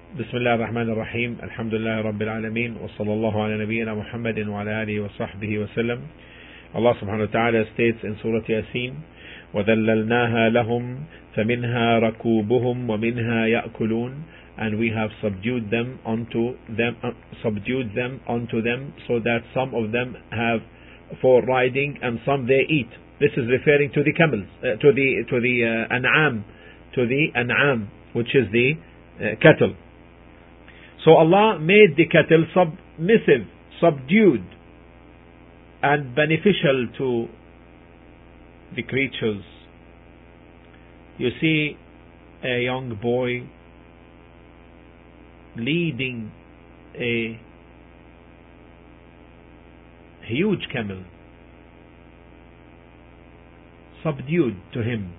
بسم الله الرحمن الرحيم الحمد لله رب العالمين وصلى الله على نبينا محمد وعلى آله وصحبه وسلم. Allah subhanahu wa ta'ala states in Surah Yasin, وَذَلَّلْنَاهَا لَهُمْ فَمِنْهَا رَكُوبُهُمْ وَمِنْهَا يَأْكُلُونَ, and we have subdued them onto them so that some of them have for riding and some they eat. This is referring to the camels, to the an'am, which is the cattle. So Allah made the cattle submissive, subdued, and beneficial to the creatures. You see a young boy leading a huge camel, subdued to him.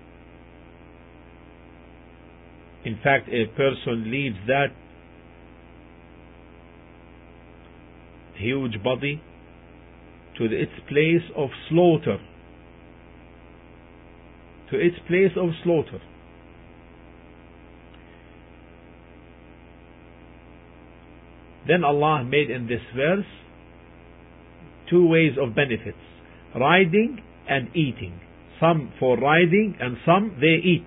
In fact, a person leads that huge body to its place of slaughter. Then Allah made in this verse two ways of benefits: riding and eating. Some for riding and some they eat.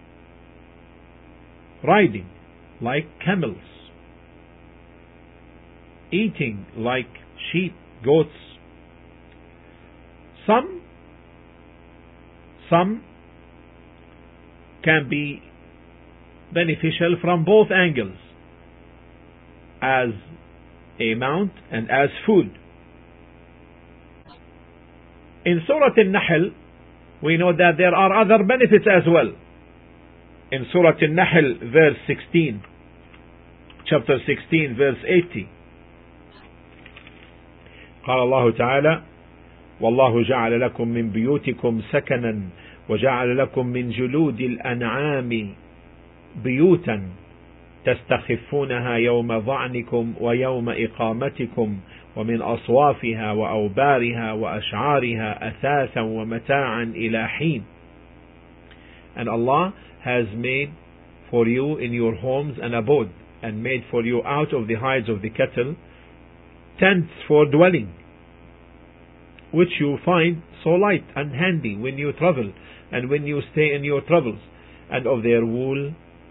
Riding like camels, eating like sheep, goats. Some can be beneficial from both angles, as a mount and as food. In Surah An-Nahl, we know that there are other benefits as well. In Surah An-Nahl, verse 16, chapter 16, verse 80, قال الله تعالى: والله جعل لكم من بيوتكم سكنا وجعل لكم من جلود الأنعام بيوتا تستخفونها يوم ظعنكم ويوم إقامتكم ومن أصوافها وأوبارها وأشعارها أثاثا ومتاعا إلى حين. And Allah has made for you in your homes an abode, and made for you out of the hides of the cattle tents for dwelling, which you find so light and handy when you travel and when you stay in your travels, and of their wool,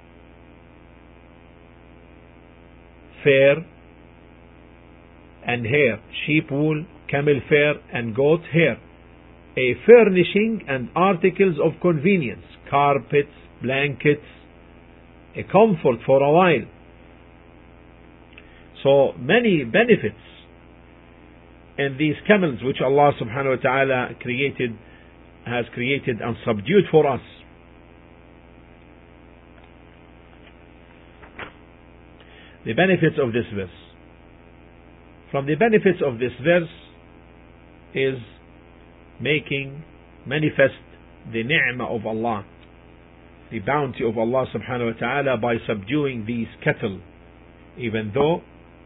fur and hair, sheep wool, camel fur and goat hair, a furnishing and articles of convenience, carpets, blankets, a comfort for a while. So many benefits in these camels which Allah subhanahu wa ta'ala has created and subdued for us. The benefits of this verse. From the benefits of this verse is making manifest the ni'mah of Allah, the bounty of Allah subhanahu wa ta'ala, by subduing these cattle, even though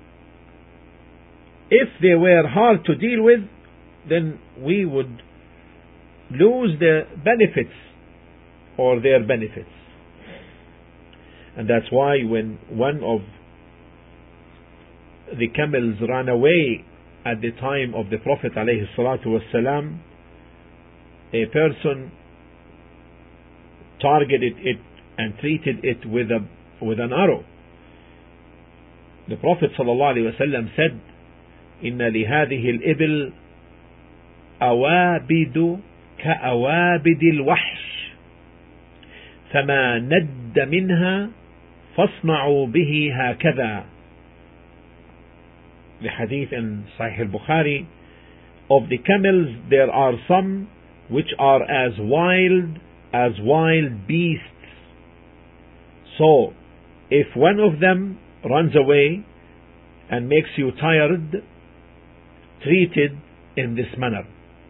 if they were hard to deal with, then we would lose the benefits or their benefits. And that's why when one of the camels ran away at the time of the Prophet alayhi salatu wasalam, a person targeted it and treated it with an arrow. The Prophet sallallahu alayhi wasallam said, إن لهذه الإبل أوابد كأوابد الوحش فما ند منها فاصنعوا به هكذا. The hadith in Sahih al-Bukhari: of the camels there are some which are as wild beasts. So if one of them runs away and makes you tired, treat it in this manner.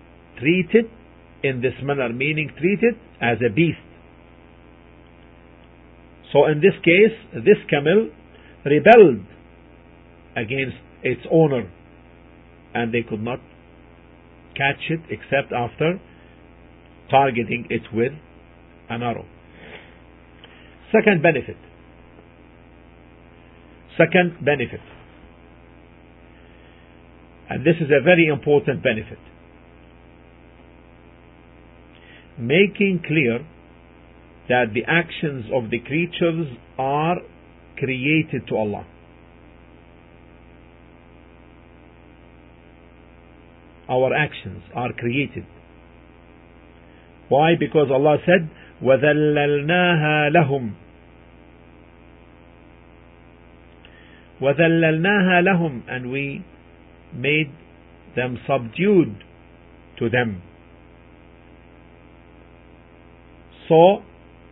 Meaning treat it as a beast. So in this case, this camel rebelled against its owner, and they could not catch it except after targeting it with an arrow. Second benefit, Second benefit, and this is a very important benefit, making clear that the actions of the creatures are created to Allah. Our actions are created. Why? Because Allah said, وَذَلَّلْنَاهَا لَهُمْ وَذَلَّلْنَاهَا لَهُمْ, and we made them subdued to them. So,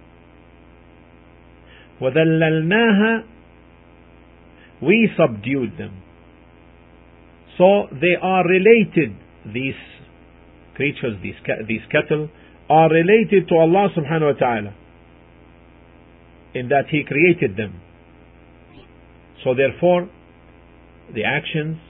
وَذَلَّلْنَاهَا, we subdued them. So they are related, these creatures, these cattle, are related to Allah subhanahu wa ta'ala, in that He created them. So therefore, the actions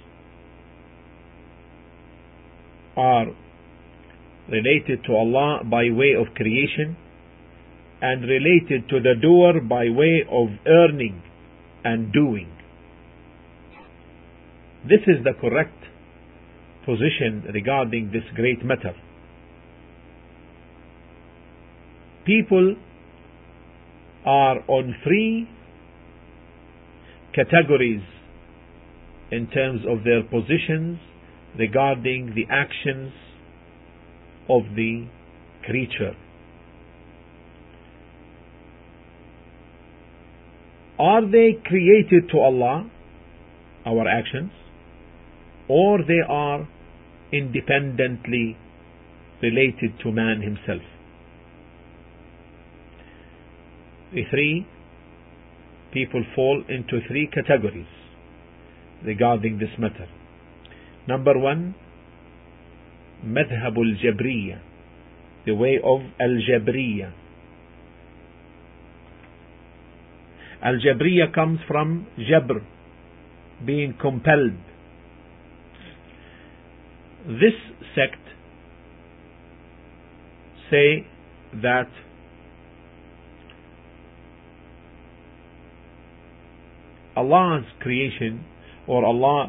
are related to Allah by way of creation, and related to the doer by way of earning and doing. This is the correct position regarding this great matter. People are on three categories in terms of their positions regarding the actions of the creature. Are they created to Allah, our actions, or they are independently related to man himself? The three people fall into three categories regarding this matter. Number one, madhhab al-jabriya, the way of al-jabriya. Al-jabriya comes from jabr, being compelled. This sect say that Allah's creation, or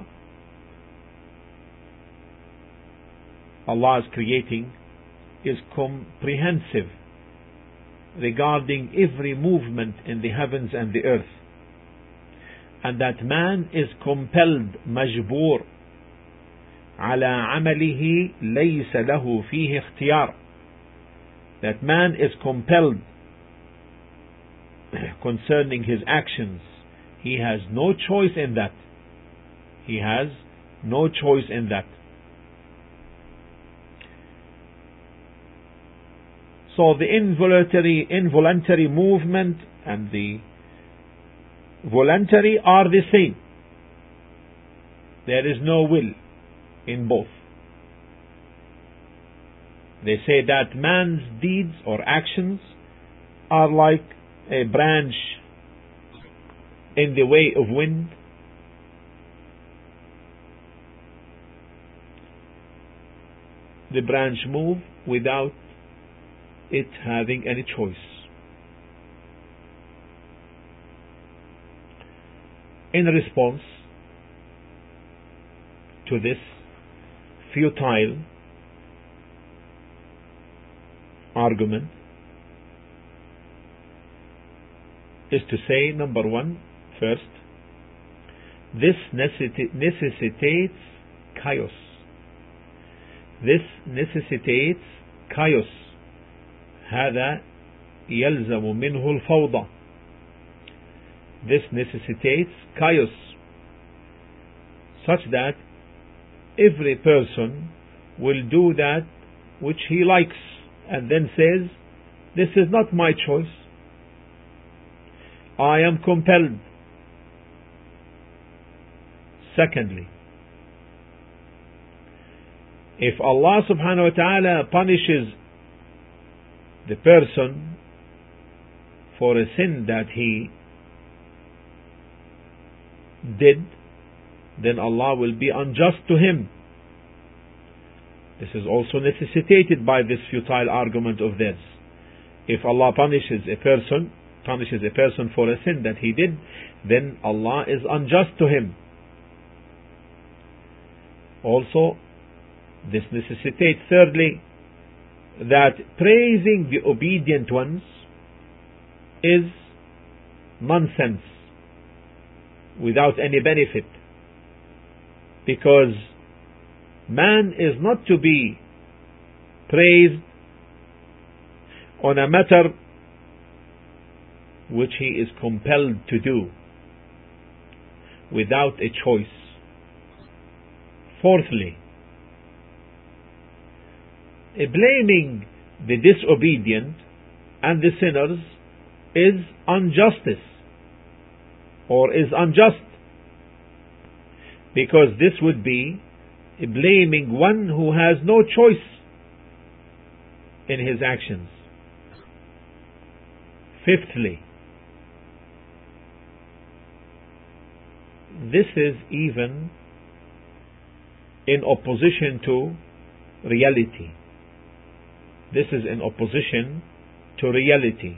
Allah's creating, is comprehensive regarding every movement in the heavens and the earth, and that man is compelled, majbur, على عمله ليس له فيه اختيار, that man is compelled concerning his actions. He has no choice in that. He has no choice in that. So the involuntary movement and the voluntary are the same. There is no will in both. They say that man's deeds or actions are like a branch in the way of wind. The branch moves without it having any choice. In response to this futile argument is to say, number one, first, this necessitates chaos. This necessitates chaos. هذا يلزم منه الفوضى. This necessitates chaos, such that every person will do that which he likes, and then says, this is not my choice, I am compelled. Secondly, if Allah subhanahu wa ta'ala punishes the person for a sin that he did, then Allah will be unjust to him. This is also necessitated by this futile argument of theirs. If Allah punishes a person punishes a person for a sin that he did, then Allah is unjust to him. Also, this necessitates, thirdly, that praising the obedient ones is nonsense, without any benefit, because man is not to be praised on a matter which he is compelled to do without a choice. Fourthly, blaming the disobedient and the sinners is injustice, or is unjust, because this would be blaming one who has no choice in his actions. Fifthly, this is even in opposition to reality. This is in opposition to reality,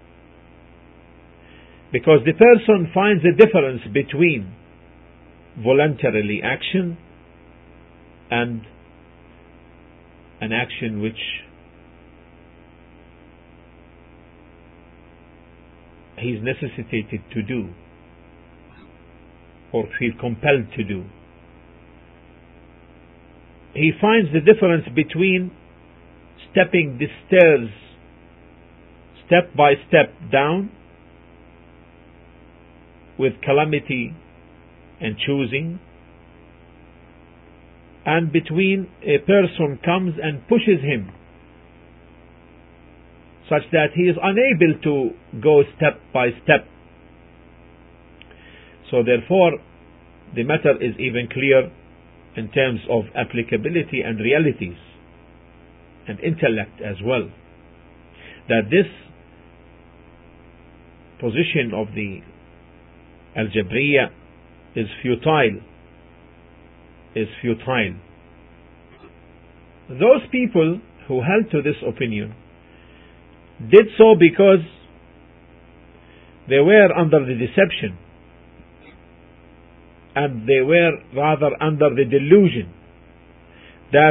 because the person finds a difference between voluntarily action and an action which he is necessitated to do or feel compelled to do. He finds the difference between stepping the stairs step by step down with calamity and choosing, and between a person comes and pushes him such that he is unable to go step by step. So therefore, the matter is even clear in terms of applicability and realities and intellect as well, that this position of the Al-Jabriyya is futile. Those people who held to this opinion did so because they were under the deception, and they were rather under the delusion that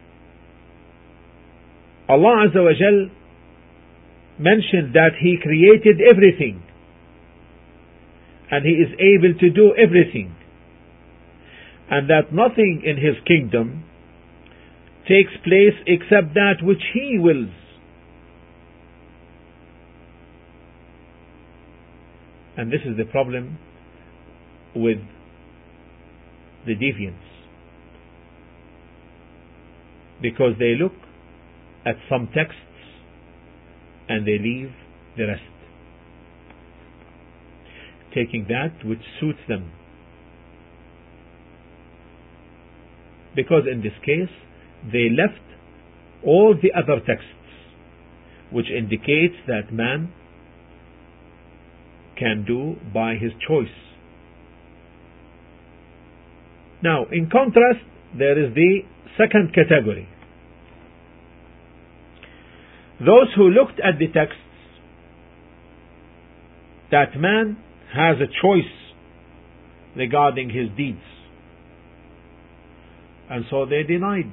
Allah Azza wa Jal mentioned that He created everything and He is able to do everything, and that nothing in His kingdom takes place except that which He wills. And this is the problem with the deviants, because they look at some texts and they leave the rest, taking that which suits them. Because in this case, they left all the other texts, which indicates that man can do by his choice. Now, in contrast, there is the second category. Those who looked at the texts that man has a choice regarding his deeds, and so they denied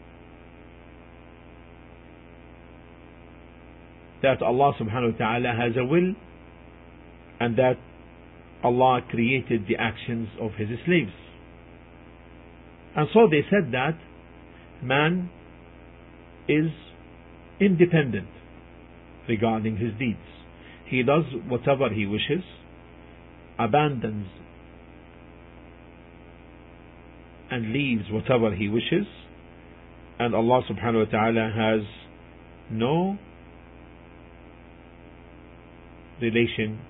that Allah subhanahu wa ta'ala has a will and that Allah created the actions of His slaves. And so they said that man is independent regarding his deeds. He does whatever he wishes, abandons and leaves whatever he wishes, and Allah subhanahu wa ta'ala has no relation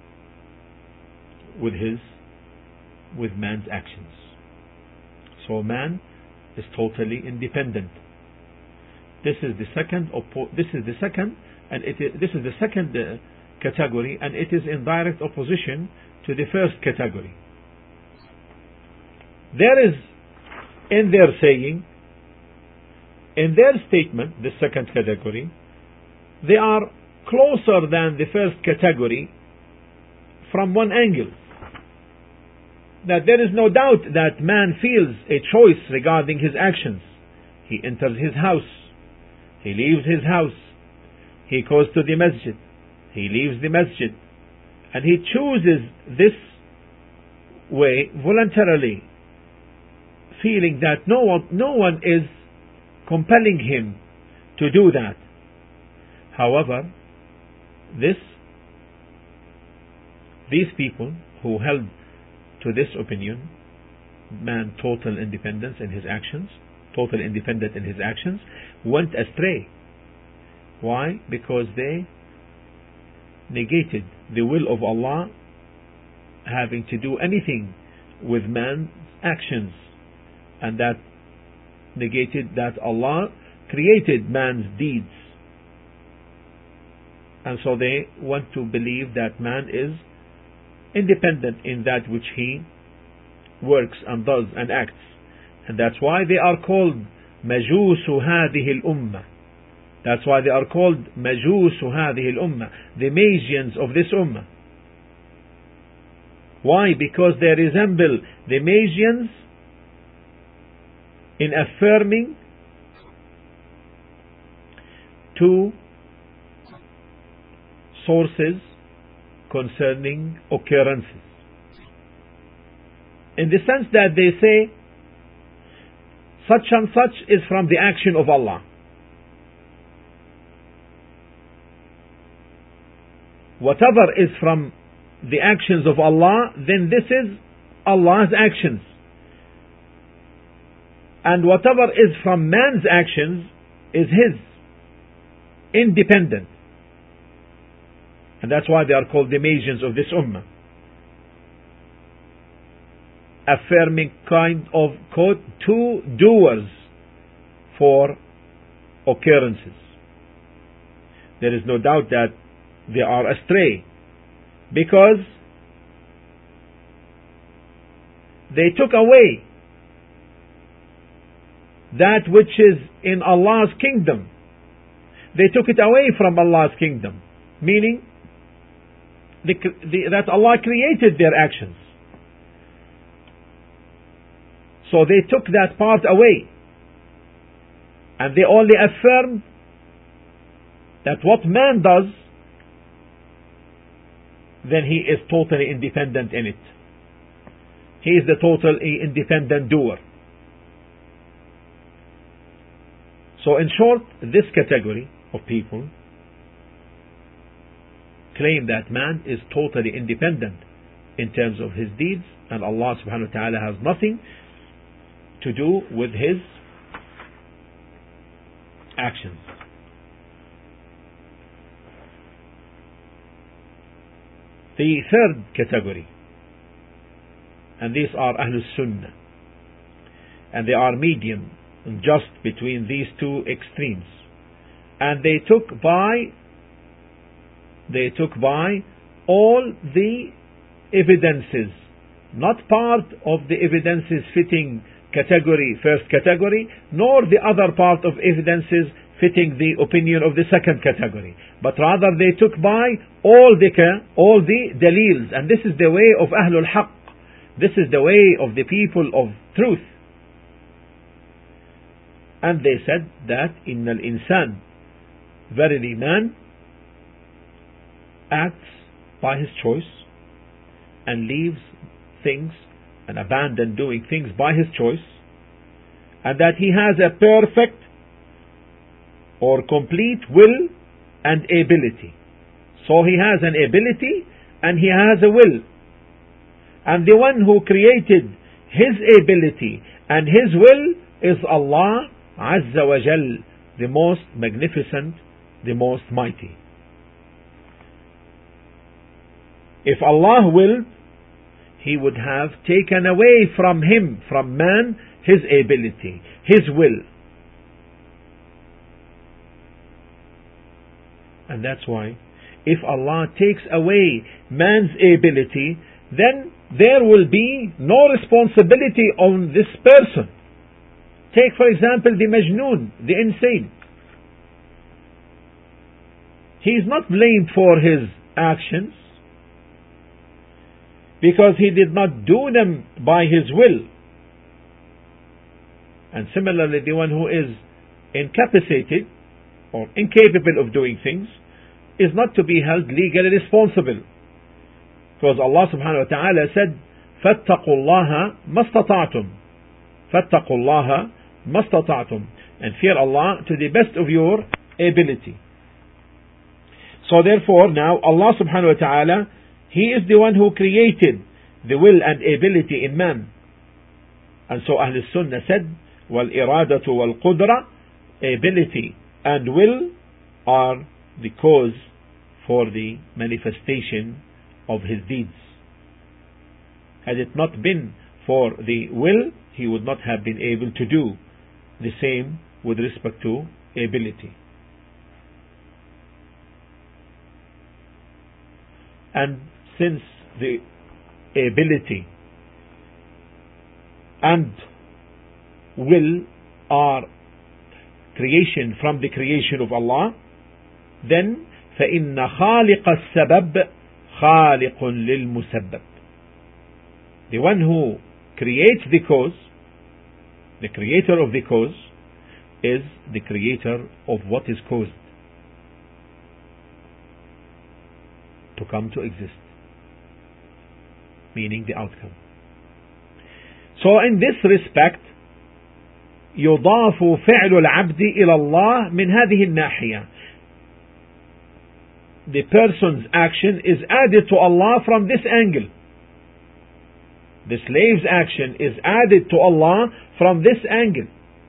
with man's actions. So man is totally independent. This is the second category, and it is in direct opposition to the first category. There is in their saying, in their statement, the second category, they are closer than the first category from one angle. That there is no doubt that man feels a choice regarding his actions. He enters his house. He leaves his house. He goes to the masjid. He leaves the masjid. And he chooses this way voluntarily, feeling that no one is compelling him to do that. However, these people who held to this opinion, man total independence in his actions, total independent in his actions, went astray. Why? Because they negated the will of Allah having to do anything with man's actions, and that negated that Allah created man's deeds. And so they want to believe that man is independent in that which he works and does and acts. And that's why they are called مجوس هذه الأمة. That's why they are called مجوس هذه الأمة, the Magians of this ummah. Why? Because they resemble the Magians in affirming two sources concerning occurrences. In the sense that they say such and such is from the action of Allah. Whatever is from the actions of Allah, then this is Allah's actions. And whatever is from man's actions is his, independent. And that's why they are called the Magians of this ummah. Affirming kind of quote, two doers for occurrences. There is no doubt that they are astray, because they took away that which is in Allah's kingdom. They took it away from Allah's kingdom, meaning that Allah created their actions. So they took that part away, and they only affirmed that what man does, then he is totally independent in it. He is the totally independent doer. So in short, this category of people claim that man is totally independent in terms of his deeds, and Allah subhanahu wa ta'ala has nothing to do with his actions. The third category, and these are Ahlus Sunnah, and they are medium and just between these two extremes, and they took by all the evidences, not part of the evidences fitting first category, nor the other part of evidences fitting the opinion of the second category, but rather they took by all the dalils, and this is the way of Ahlul Haqq. This is the way of the people of truth. And they said that إن الإنسان, verily man acts by his choice and leaves things and abandons doing things by his choice, and that he has a perfect or complete will and ability. So he has an ability and he has a will. And the one who created his ability and his will is Allah Azza wa Jal, the most magnificent, the most mighty. If Allah willed, He would have taken away from him, from man, his ability, his will. And that's why, if Allah takes away man's ability, then there will be no responsibility on this person. Take, for example, the majnoon, the insane. he is not blamed for his actions because he did not do them by his will. And similarly, the one who is incapacitated or incapable of doing things is not to be held legally responsible. Because Allah subhanahu wa ta'ala said, فَاتَّقُوا اللَّهَ مَا اسْتَطَعْتُمْ فَاتَّقُوا اللَّهَ مَا اسْتَطَعْتُمْ, and fear Allah to the best of your ability. So therefore, now Allah subhanahu wa ta'ala, He is the one who created the will and ability in man. And so Ahl Sunnah said, وَالْإِرَادَةُ وَالْقُدْرَةُ, ability and will are the cause for the manifestation of his deeds. Had it not been for the will, he would not have been able to do the same with respect to ability. And since the ability and will are creation from the creation of Allah, then فإن خالق السبب خالق للمسبب. The one who creates the cause, the creator of the cause, is the creator of what is caused to come to exist, meaning the outcome. So in this respect, يضاف فعل العبد إلى الله من هذه الناحية. The person's action is added to Allah from this angle. The slave's action is added to Allah from this angle.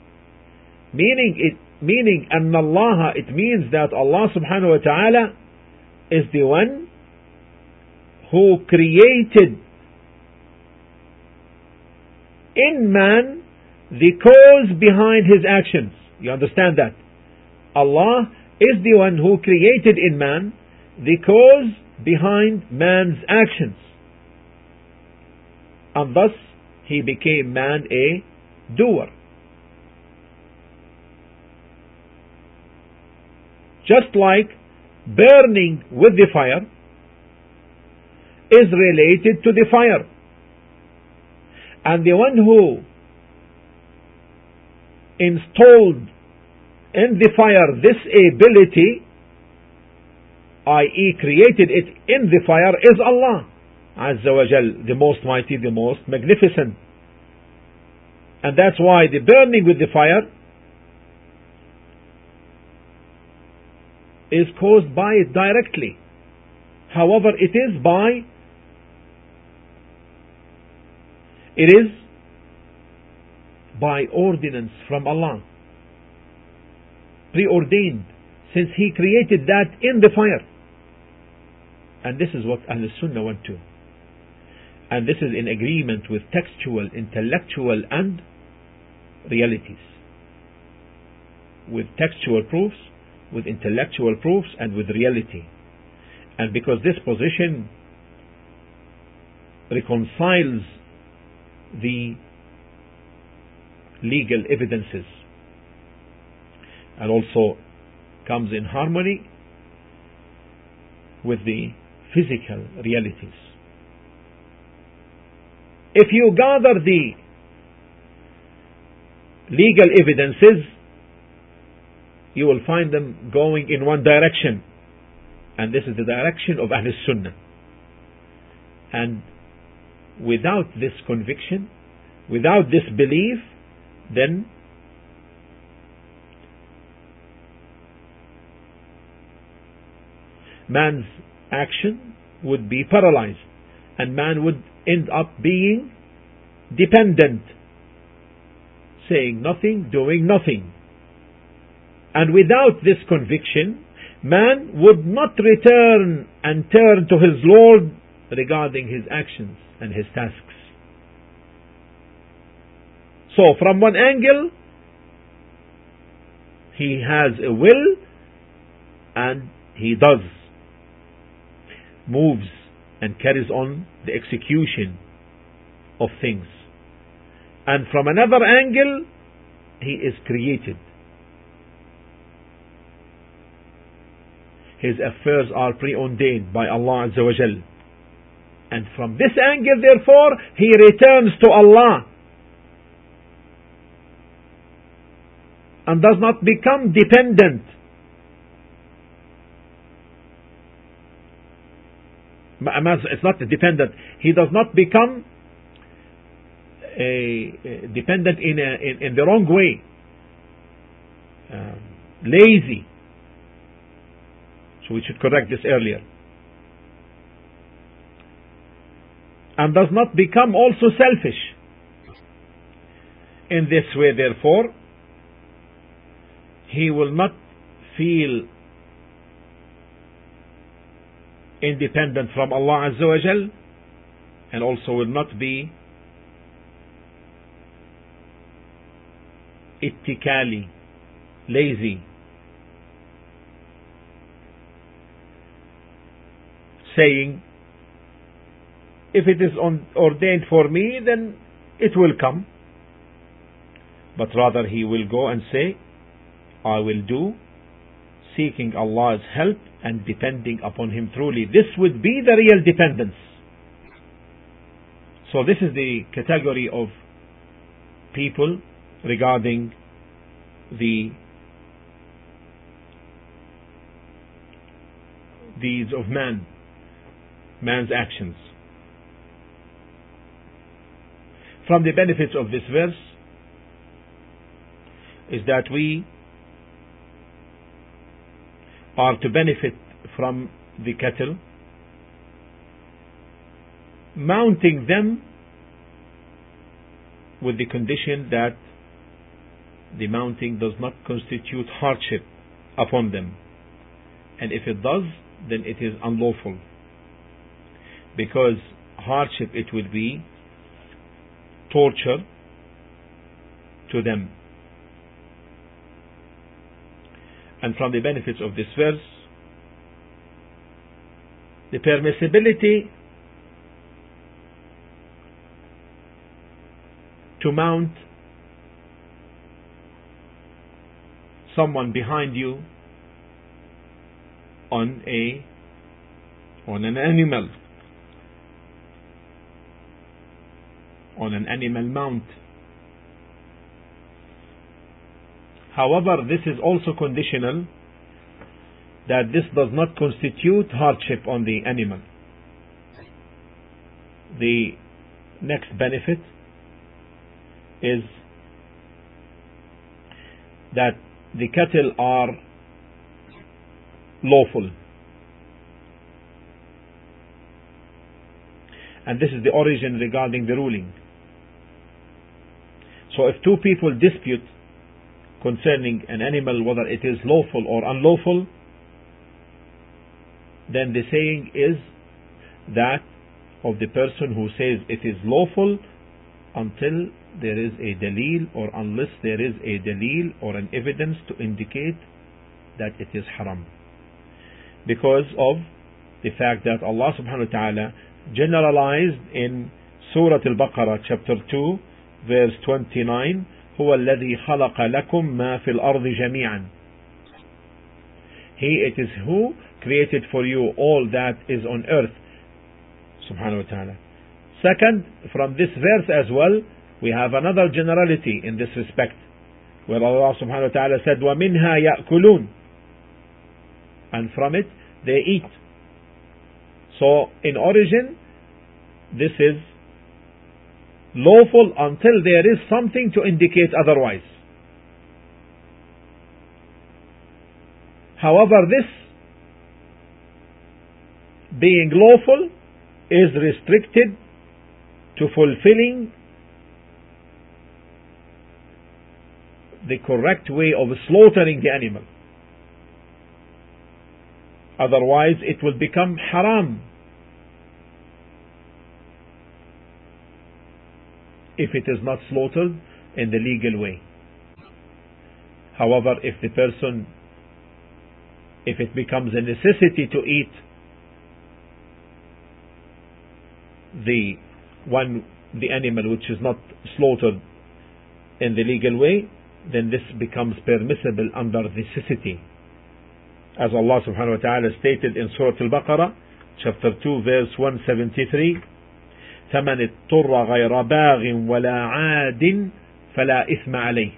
Meaning أن الله, it means that Allah subhanahu wa ta'ala is the one who created in man the cause behind his actions. You understand that? Allah is the one who created in man the cause behind man's actions. And thus he became man a doer. Just like burning with the fire is related to the fire. And the one who installed in the fire this ability, i.e. created it in the fire, is Allah Azza wa Jal, the most mighty, the most magnificent. And that's why the burning with the fire is caused by it directly. However, it is by ordinance from Allah, preordained, since He created that in the fire. And this is what Ahl Sunnah went to. And this is in agreement with textual, intellectual and realities. With textual proofs, with intellectual proofs, and with reality. And because this position reconciles the legal evidences and also comes in harmony with the physical realities. If you gather the legal evidences, you will find them going in one direction, and this is the direction of Ahl Sunnah. And without this conviction, without this belief, then man's action would be paralyzed, and man would end up being dependent, saying nothing, doing nothing. And without this conviction, man would not return and turn to his Lord regarding his actions and his tasks. So from one angle, he has a will and he does, moves and carries on the execution of things. And from another angle, he is created. his affairs are preordained by Allah Azza wa Jal. And from this angle, therefore, he returns to Allah and does not become dependent. It's not dependent. He does not become dependent in the wrong way, lazy. So we should correct this earlier. And does not become also selfish. In this way, therefore, he will not feel independent from Allah Azza wa Jal, and also will not be ittikali, lazy, saying, if it is ordained for me, then it will come. But rather he will go and say, I will do, seeking Allah's help and depending upon Him truly. This would be the real dependence. So this is the category of people regarding the deeds of man's actions. From the benefits of this verse is that we are to benefit from the cattle, mounting them with the condition that the mounting does not constitute hardship upon them. And if it does, then it is unlawful, because hardship, it would be torture to them. And from the benefits of this verse, the permissibility to mount someone behind you on an animal, on an animal mount. However, this is also conditional that this does not constitute hardship on the animal. The next benefit is that the cattle are lawful. And this is the origin regarding the ruling. So if two people dispute concerning an animal, whether it is lawful or unlawful, then the saying is that of the person who says it is lawful until there is a dalil, or unless there is a dalil or an evidence to indicate that it is haram. Because of the fact that Allah subhanahu wa ta'ala generalized in Surah Al-Baqarah chapter 2 verse 29, هو الذي خلق لكم ما في الأرض جميعا. He, it is who created for you all that is on earth, subhanahu wa ta'ala. Second, from this verse as well, we have another generality in this respect, where Allah subhanahu wa ta'ala said, وَمِنْهَا يَأْكُلُونَ, and from it they eat. So in origin, this is lawful until there is something to indicate otherwise. However, this being lawful is restricted to fulfilling the correct way of slaughtering the animal. Otherwise, it will become haram if it is not slaughtered in the legal way. However, if it becomes a necessity to eat the animal which is not slaughtered in the legal way, then this becomes permissible under necessity. as Allah subhanahu wa ta'ala stated in Surah Al-Baqarah, chapter 2, verse 173, فَمَنِ اضْطُرَّ غَيْرَ بَاغٍ وَلَا عَادٍ فَلَا إِثْمَ عَلَيْهِ.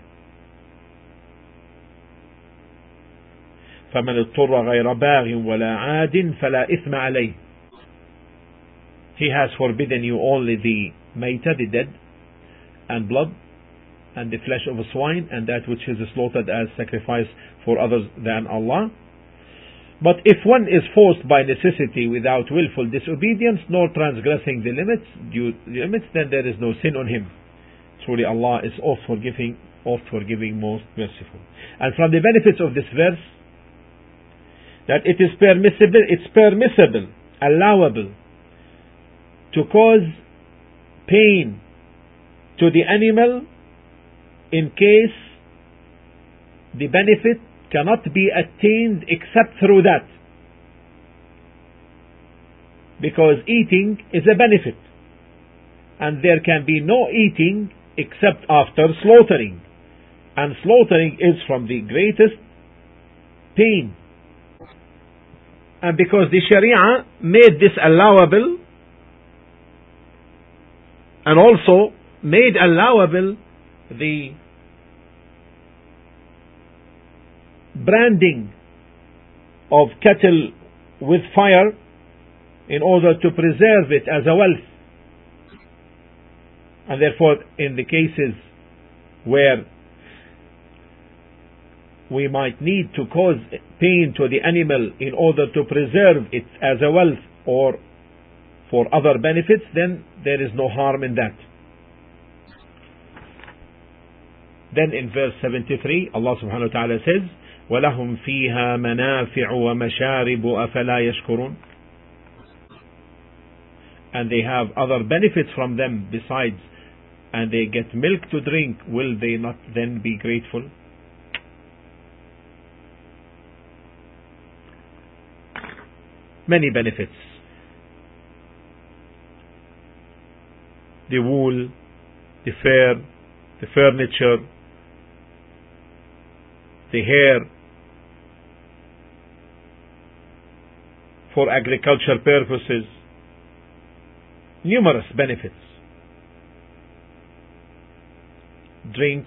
فَمَنِ اضْطُرَّ غَيْرَ بَاغٍ وَلَا عَادٍ فَلَا إِثْمَ عَلَيْهِ. He has forbidden you only the mayta, the dead, and blood, and the flesh of a swine, and that which is slaughtered as sacrifice for others than Allah. But if one is forced by necessity without willful disobedience, nor transgressing the limits, then there is no sin on him. Truly Allah is oft forgiving, most merciful. And from the benefits of this verse, that it is permissible, allowable, to cause pain to the animal in case the benefit cannot be attained except through that. Because eating is a benefit, and there can be no eating except after slaughtering, and slaughtering is from the greatest pain. And because the Sharia made this allowable, and also made allowable the branding of cattle with fire in order to preserve it as a wealth. And therefore, in the cases where we might need to cause pain to the animal in order to preserve it as a wealth or for other benefits, then there is no harm in that. Then in verse 73, Allah subhanahu wa ta'ala says, وَلَهُمْ فِيهَا مَنَافِعُ وَمَشَارِبُ أَفَلَا يَشْكُرُونَ. And they have other benefits from them besides, and they get milk to drink. Will they not then be grateful? Many benefits. The wool, the fur, the furniture, the hair, for agriculture purposes, numerous benefits. Drinks,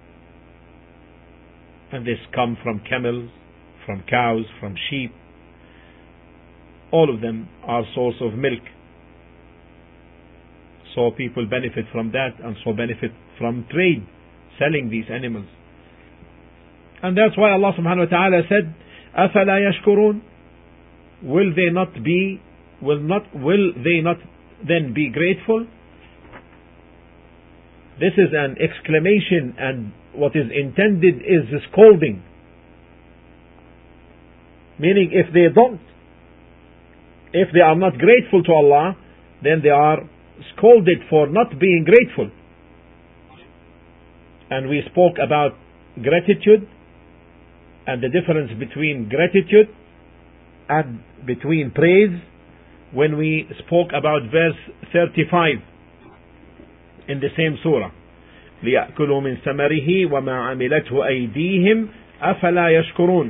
and this come from camels, from cows, from sheep. All of them are source of milk. So people benefit from that, and so benefit from trade, selling these animals. And that's why Allah subhanahu wa ta'ala said, أَفَلَا يَشْكُرُونَ. Will they not then be grateful? This is an exclamation, and what is intended is scolding. Meaning, if they are not grateful to Allah, then they are scolded for not being grateful. And we spoke about gratitude and the difference between gratitude and between praise when we spoke about verse 35 in the same surah. لِيَأْكُلُوا مِنْ ثَمَرِهِ وَمَا عَمِلَتْهُ أَيْدِيهِمْ أَفَلَا يَشْكُرُونَ.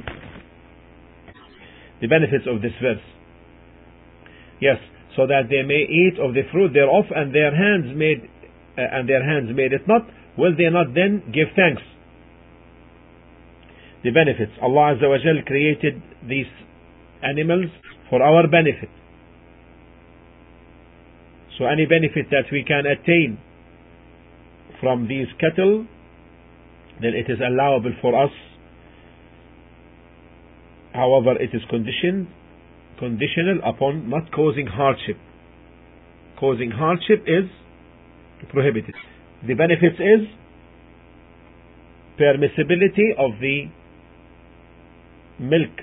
The benefits of this verse. Yes, so that they may eat of the fruit thereof, and their hands made it not. Will they not then give thanks? The benefits. Allah Azza wa Jal created these animals for our benefit. So any benefit that we can attain from these cattle, then it is allowable for us. However, it is conditional upon not causing hardship. Causing hardship is prohibited. The benefits is permissibility of the milk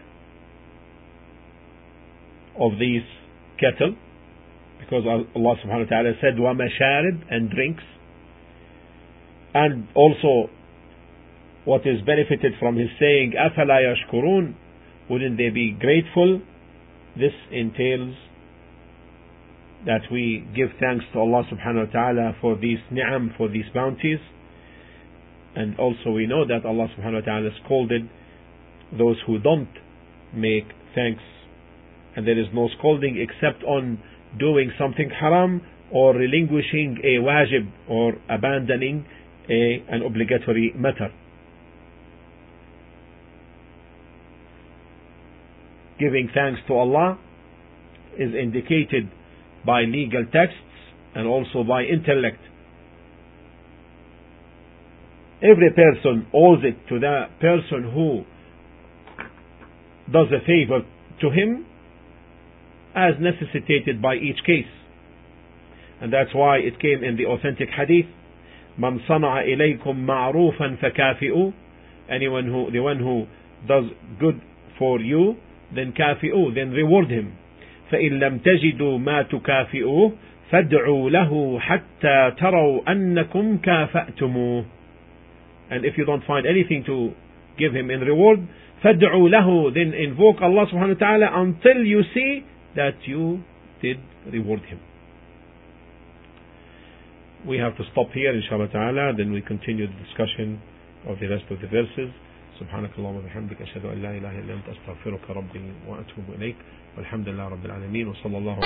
of these cattle, because Allah subhanahu wa ta'ala said وَمَشَارِبْ, and drinks. And also what is benefited from his saying أَفَلَا يَشْكُرُونَ, wouldn't they be grateful? This entails that we give thanks to Allah subhanahu wa ta'ala for these ni'am, for these bounties. And also we know that Allah subhanahu wa ta'ala scolded those who don't make thanks. And there is no scolding except on doing something haram or relinquishing a wajib or abandoning an obligatory matter. Giving thanks to Allah is indicated by legal texts and also by intellect. Every person owes it to the person who does a favor to him as necessitated by each case. And that's why it came in the authentic hadith, Man sana'a ilaykum ma'rufan fakafi'u, the one who does good for you, then kafi'u, then reward him. فإن لم تجدوا ما تكافئوه فادعوا له حتى تروا أنكم كافأتموه. And if you don't find anything to give him in reward, فادعوا له, then invoke Allah subhanahu wa ta'ala until you see that you did reward him. We have to stop here inshallah ta'ala, then we continue the discussion of the rest of the verses. سبحانك اللهم وبحمدك أشهد أن لا إله إلا أنت أستغفرك ربي وأتوب إليك والحمد لله رب العالمين وصلى الله